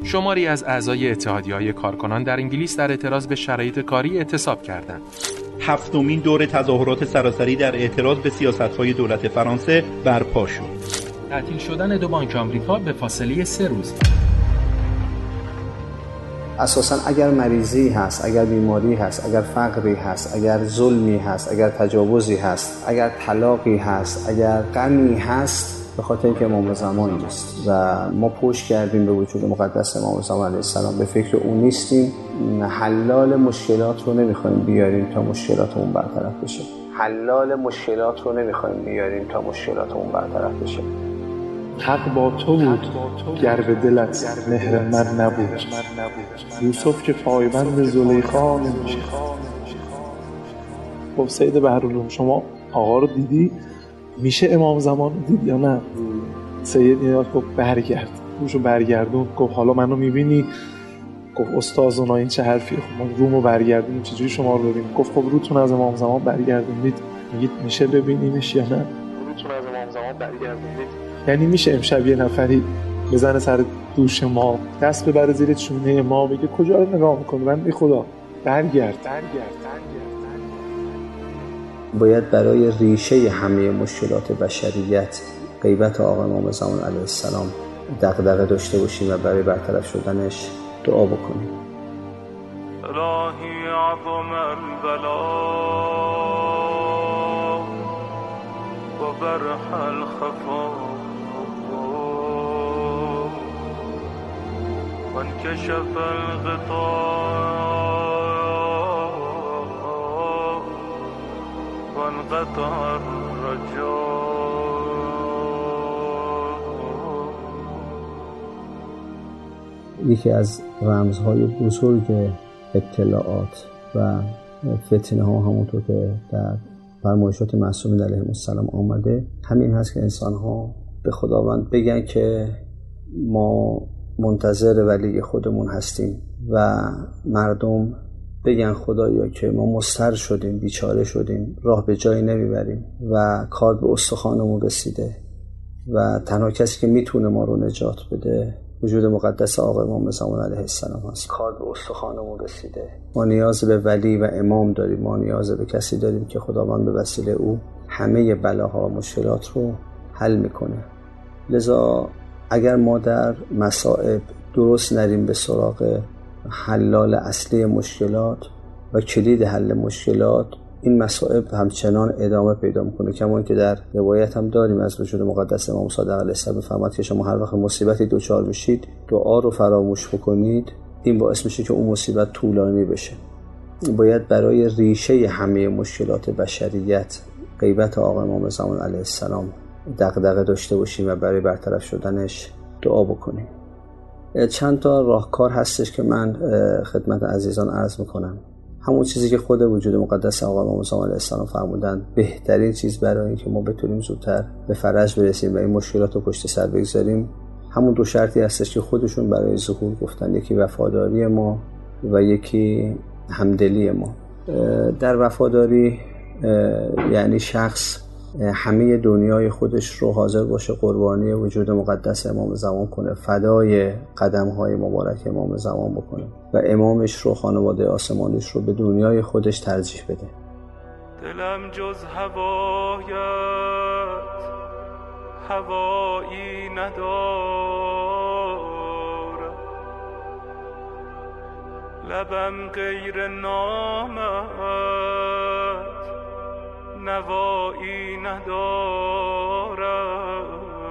شماری از اعضای اتحادیه‌های کارکنان در انگلیس در اعتراض به شرایط کاری اعتصاب کردند. 7مین دور تظاهرات سراسری در اعتراض به سیاست‌های دولت فرانسه برپا شد. تعطیل شدن 2 بانک آمریکا به فاصله 3 روز. اساساً اگر مریضی هست، اگر بیماری هست، اگر فقری هست، اگر ظلمی هست، اگر تجاوزی هست، اگر طلاقی هست، اگر غمی هست، به خاطر اینکه امام زمان نیست و ما پشت کردیم به وجود مقدس امام زمان علیه السلام، به فکر اون نیستیم. حلال مشکلات رو نمیخوایم بیاریم تا مشکلاتمون برطرف بشه. حلال مشکلات رو نمیخوایم بیاریم تا مشکلاتمون برطرف بشه. حق با تو بود گر به دلت مهر من نبود. یوسف که پایبند زلیخا نمیشه. خب سید بحرالعلوم، شما آقا رو دیدی؟ میشه امام زمان رو دید یا نه؟ سید نیاد گفت برگرد، روشو برگردون. گفت حالا منو میبینی؟ گفت استاز اونا این چه حرفیه؟ خب من رومو برگردونیم چجوری شما رو ببینیم؟ گفت خب روتون از امام زمان برگردونید. میگید میشه ببینیمش یا نه؟ روتون از امام زمان برگردونید یعنی میشه امشب یه نفری بزنه سر دوش ما، دست ببره زیر چونه ما، بگه کجا رو نگاه میکنی؟ بنده خدا برگرد. باید برای ریشه همه مشکلات بشریت، غیبت آقا امام زمان علیه السلام، دغدغه داشته باشیم و برای برطرف شدنش دعا بکنیم. الهی اعظم البلا و برح الخفا و انکشف الغطاء و انقطع الرجاء. یکی از رمزهای بزرگ اطلاعات و فتنه ها، همونطور که در فرمایشات معصومین علیهم السلام آمده، همین هست که انسان ها به خداوند بگن که ما منتظر ولی خودمون هستیم و مردم بگن خدایا که ما مضطر شدیم، بیچاره شدیم، راه به جایی نمیبریم و کار به استخوانمون رسیده و تنها کسی که میتونه ما رو نجات بده وجود مقدس آقا امام زمان علیه السلام هست. کار به استخوانمون رسیده. ما نیاز به ولی و امام داریم. ما نیاز به کسی داریم که خداوند به وسیله او همه بلاها و مشکلات رو حل میکنه. لذا اگر ما در مصائب درست نریم به سراغ حلال اصلی مشکلات و کلید حل مشکلات، این مصائب همچنان ادامه پیدا میکنه. کما اینکه در روایت هم داریم از وجود مقدس امام صادق علیه السلام فرمود که شما هر وقت مصیبتی دچار میشید دعا رو فراموش بکنید، این باعث میشه که اون مصیبت طولانی بشه. باید برای ریشه همه مشکلات بشریت، غیبت آقا امام زمان علیه السلام، دغدغه داشته باشیم و برای برطرف شدنش دعا بکنیم. چند تا راهکار هستش که من خدمت عزیزان عرض میکنم. همون چیزی که خود وجود مقدس آقا امام زمان علیه السلام فرمودن، بهترین چیز برای اینکه ما بتونیم زودتر به فرج برسیم و این مشکلات رو پشت سر بگذاریم، همون 2 شرطی هستش که خودشون برای ظهور گفتن. یکی وفاداری ما و یکی همدلی ما. در وفاداری یعنی شخص همه دنیای خودش رو حاضر باشه قربانی وجود مقدس امام زمان کنه، فدای قدم‌های مبارک امام زمان بکنه و امامش رو، خانواده آسمانیش رو به دنیای خودش ترجیح بده. دلم جز هوایت هوایی ندارد، لبم غیر نامت نوایی ندارد.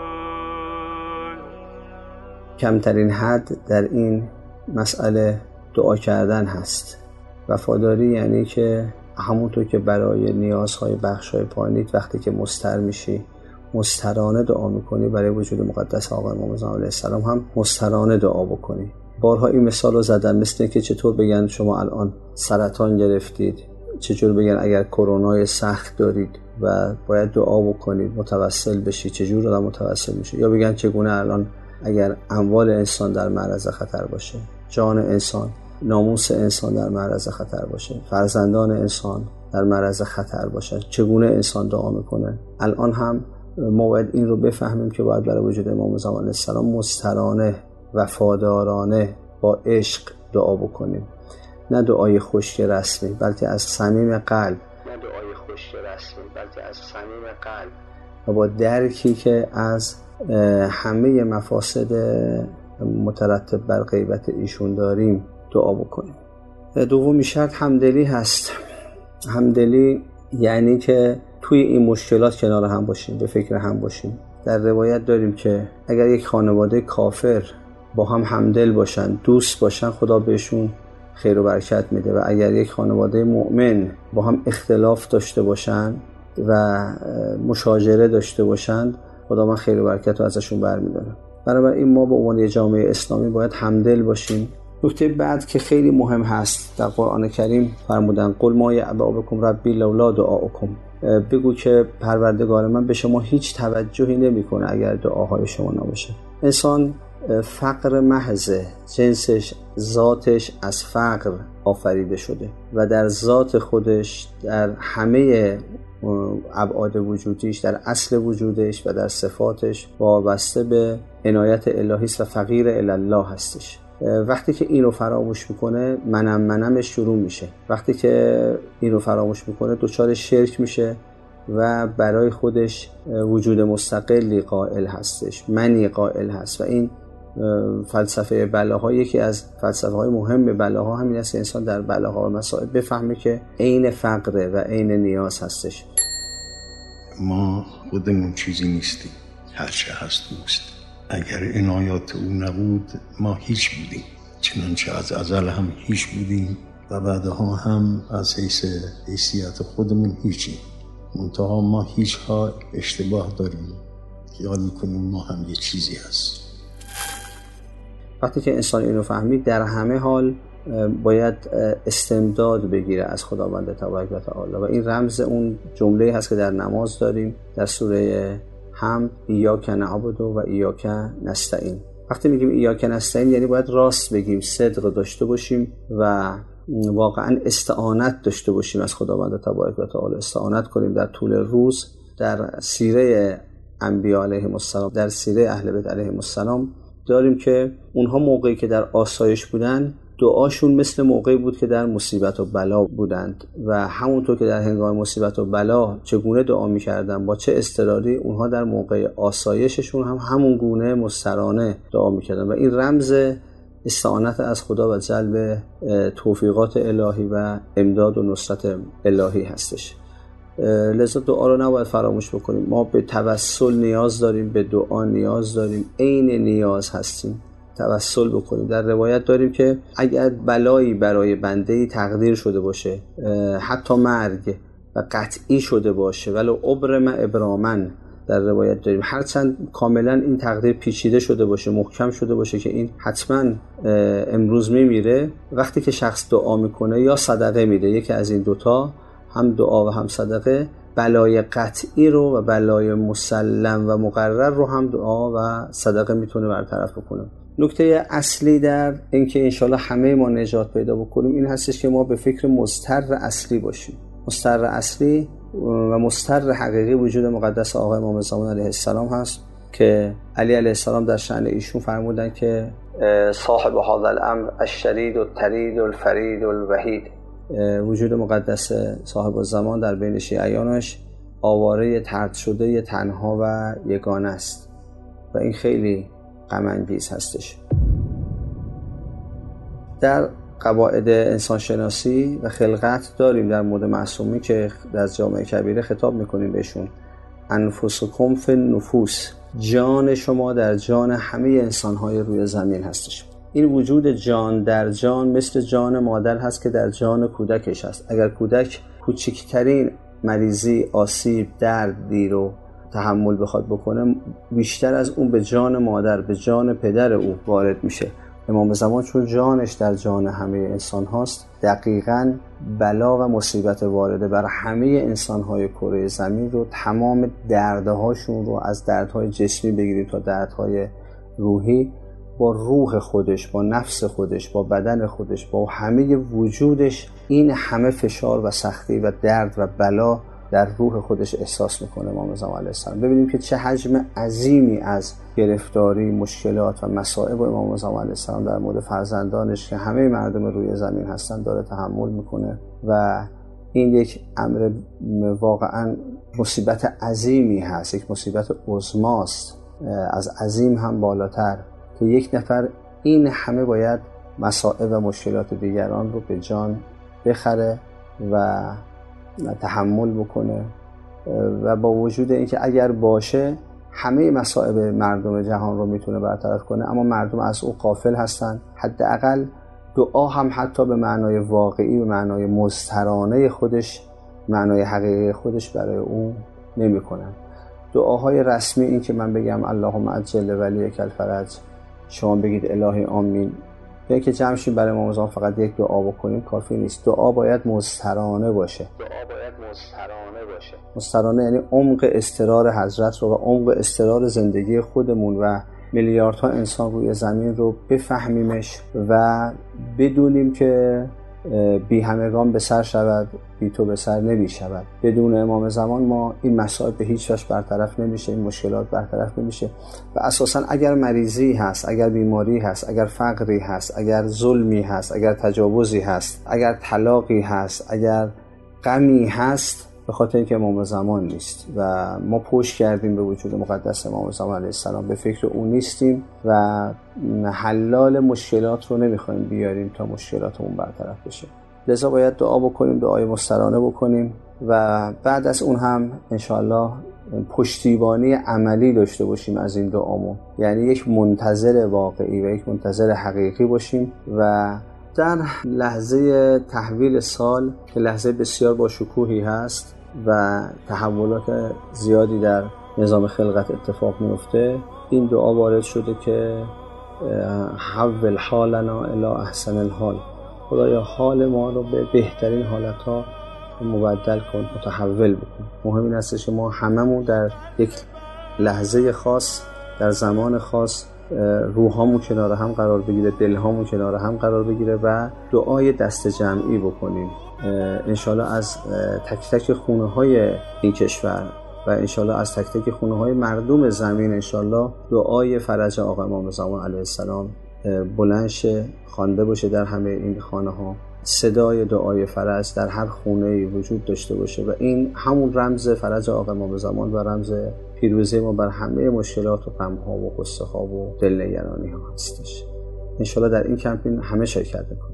کمترین حد در این مسئله دعا کردن هست. وفاداری یعنی که همونطور که برای نیازهای بخشای پایینیت وقتی که مضطر میشی مضطرانه دعا میکنی، برای وجود مقدس آقا امام زمان علیه السلام هم مضطرانه دعا بکنی. بارها این مثال رو زدم، مثل که چطور بگن شما الان سرطان گرفتید، چجور بگن اگر کرونای سخت دارید و باید دعا بکنید متوسل بشی، چجور آدم متوسل میشه. یا بگن چگونه الان اگر اموال انسان در معرض خطر باشه، جان انسان، ناموس انسان در معرض خطر باشه، فرزندان انسان در معرض خطر باشه، چگونه انسان دعا میکنه. الان هم ما باید این رو بفهمیم که باید برای وجود امام زمان علیه السلام مضطرانه وفادارانه با عشق دعا بکنیم. نه دعای خشک رسمی، بلکه از صمیم قلب. و با درکی که از همه مفاسد مترتب بر غیبت ایشون داریم دعا بکنیم. دومی شرط همدلی هست. همدلی یعنی که توی این مشکلات کنار هم باشیم، به فکر هم باشیم. در روایت داریم که اگر یک خانواده کافر با هم همدل باشن، دوست باشن، خدا بهشون خیر و برکت میده، و اگر یک خانواده مؤمن با هم اختلاف داشته باشن و مشاجره داشته باشند، خدا من خیر و برکت رو ازشون برمی‌داره. بنابراین ما به عنوان جامعه اسلامی باید همدل باشیم. نکته بعد که خیلی مهم هست، در قرآن کریم فرمودن قل ما یعبأ بکم ربی لولا دعاؤکم، بگو که پروردگار من به شما هیچ توجهی نمی‌کنه اگر دعاهای شما نباشه. انسان فقر محض، جنسش، ذاتش از فقر آفریده شده و در ذات خودش، در همه ابعاد وجودیش، در اصل وجودش و در صفاتش وابسته به عنایت الهی است و فقیر الی الله هستش. وقتی که اینو فراموش میکنه منمش شروع میشه. وقتی که اینو فراموش میکنه دچار شرک میشه و برای خودش وجود مستقلی قائل هستش، منی قائل هست. و این فلسفه بلاها، یکی از فلسفه های مهم بلاها همین است که انسان در بلاها و مسائل بفهمه که عین فقره و عین نیاز هستش. ما خودمون چیزی نیستیم، هرچه هست اوست. اگر عنایات او نبود ما هیچ بودیم، چنانچه از ازل هم هیچ بودیم و بعدها هم از حیثیت خودمون هیچیم. منتها ما هیچ‌ها اشتباه داریم، خیال میکنیم ما هم یه چیزی هست. وقتی که انسان اینو فهمید، در همه حال باید استمداد بگیره از خداوند تبارک و تعالی، و این رمز اون جمله هست که در نماز داریم در سوره حمد: ایاک نعبد و ایاک نستعین. وقتی میگیم ایاک نستعین یعنی باید راست بگیم، صدق داشته باشیم و واقعا استعانت داشته باشیم از خداوند تبارک و تعالی. استعانت کنیم در طول روز. در سیره انبیا علیهم السلام، در سیره اهل بیت علیهم السلام داریم که اونها موقعی که در آسایش بودن، دعاشون مثل موقعی بود که در مصیبت و بلا بودند، و همونطور که در هنگام مصیبت و بلا چگونه دعا می‌کردن، با چه اضطراری، اونها در موقع آسایششون هم همون گونه مسترانه دعا می‌کردن. و این رمز استعانت از خدا و جلب توفیقات الهی و امداد و نصرت الهی هستش. لذا دعا رو نباید فراموش بکنیم. ما به توسل نیاز داریم، به دعا نیاز داریم، عین نیاز هستیم. توسل بکنیم. در روایت داریم که اگر بلایی برای بنده‌ای تقدیر شده باشه، حتی مرگ، و قطعی شده باشه، ولو ابرم ابرامن، در روایت داریم هرچند کاملا این تقدیر پیچیده شده باشه، محکم شده باشه که این حتما امروز میمیره، وقتی که شخص دعا میکنه یا صدقه میده، یکی از این دوتا، هم دعا و هم صدقه، بلای قطعی رو و بلای مسلم و مقرر رو هم دعا و صدقه میتونه برطرف بکنه. نکته اصلی در اینکه انشالله همه ما نجات پیدا بکنیم این هستش که ما به فکر مستر اصلی باشیم. مستر اصلی و مستر حقیقی وجود مقدس آقای امام زمان علیه السلام هست که علی علیه السلام در شأن ایشون فرمودن که صاحب هذا الامر الشدید الطرید الفرید الوحید، وجود مقدس صاحب الزمان در بین شیعیانش آواره، طرد شده، تنها و یگانه است و این خیلی غم انگیز هستش. در قواعد انسانشناسی و خلقت داریم در مورد معصومی که در جامعه کبیره خطاب میکنیم بهشون: انفسکم فی النفوس، جان شما در جان همه انسانهای روی زمین هستش. این وجود جان در جان مثل جان مادر هست که در جان کودکش هست. اگر کودک کوچکترین مریضی، آسیب، دردی رو تحمل بخواد بکنه، بیشتر از اون به جان مادر، به جان پدر او وارد میشه. امام زمان چون جانش در جان همه انسان هاست، دقیقاً بلا و مصیبت وارده بر همه انسان‌های کره زمین رو، تمام دردهاشون رو، از دردهای جسمی بگیرید تا دردهای روحی، با روح خودش، با نفس خودش، با بدن خودش، با همه وجودش این همه فشار و سختی و درد و بلا در روح خودش احساس میکنه امام زمان علیه السلام. ببینیم که چه حجم عظیمی از گرفتاری، مشکلات و مصائب امام زمان علیه السلام در مورد فرزندانش که همه مردم روی زمین هستن داره تحمل میکنه و این یک امر واقعا مصیبت عظیمی هست، یک مصیبت عظماست، از عظیم هم بالاتر، که یک نفر این همه باید مصائب و مشکلات دیگران رو به جان بخره و تحمل بکنه و با وجود اینکه اگر باشه همه مصائب مردم جهان رو میتونه برطرف کنه، اما مردم از او غافل هستن. حداقل دعا هم حتی به معنای واقعی، به معنای مضطرانه خودش، معنای حقیقی خودش برای او نمی کنن. دعاهای رسمی این که من بگم اللهم عجل ولیک الفرج، شما بگید الهی آمین، یا که جمع شیم برای امام زمان فقط یک دعا بکنیم کافی نیست. دعا باید مضطرانه باشه. مضطرانه یعنی عمق اضطرار حضرت رو و عمق اضطرار زندگی خودمون و میلیاردها انسان روی زمین رو بفهمیمش و بدونیم که بی همگان به سر شود، بی تو به سر نمی شود. بدون امام زمان ما این مسائل به هیچ وجه برطرف نمیشه، این مشکلات برطرف نمیشه و اساساً اگر مریضی هست، اگر بیماری هست، اگر فقری هست، اگر ظلمی هست، اگر تجاوزی هست، اگر طلاقی هست، اگر غمی هست، به خاطر اینکه امام زمان نیست و ما پشت کردیم به وجود مقدس امام زمان علیه السلام، به فکر اون نیستیم و حلال مشکلات رو نمیخوایم بیاریم تا مشکلاتمون برطرف بشه. لذا باید دعا بکنیم، دعای مسترانه بکنیم و بعد از اون هم انشاءالله پشتیبانی عملی داشته باشیم از این دعامون، یعنی یک منتظر واقعی و یک منتظر حقیقی باشیم و در لحظه تحویل سال که لحظه بسیار با شکوهی هست و تحولات زیادی در نظام خلقت اتفاق میفته، این دعا وارد شده که حول حالنا الی احسن الحال، خدایا حال ما رو به بهترین حالتها مبدل کن، متحول بکن. مهم این است که ما هممون در یک لحظه خاص، در زمان خاص، روحامون کنار هم قرار بگیره، دلهامون کنار هم قرار بگیره و دعای دست جمعی بکنیم انشالله از تک تک خونه های این کشور و انشالله از تک تک خونه های مردم زمین انشالله دعای فرج آقا امام زمان علیه السلام بلند شه، خوانده باشه در همه این خانه ها، صدای دعای فرج در هر خونه‌ای وجود داشته باشه و این همون رمز فرج آقا امام زمان و رمز پیروزی ما بر همه مشکلات و غم‌ها و غصه‌ها و دلنگرانی ها هستش. انشالله در این کمپین همه شرکت بکنید.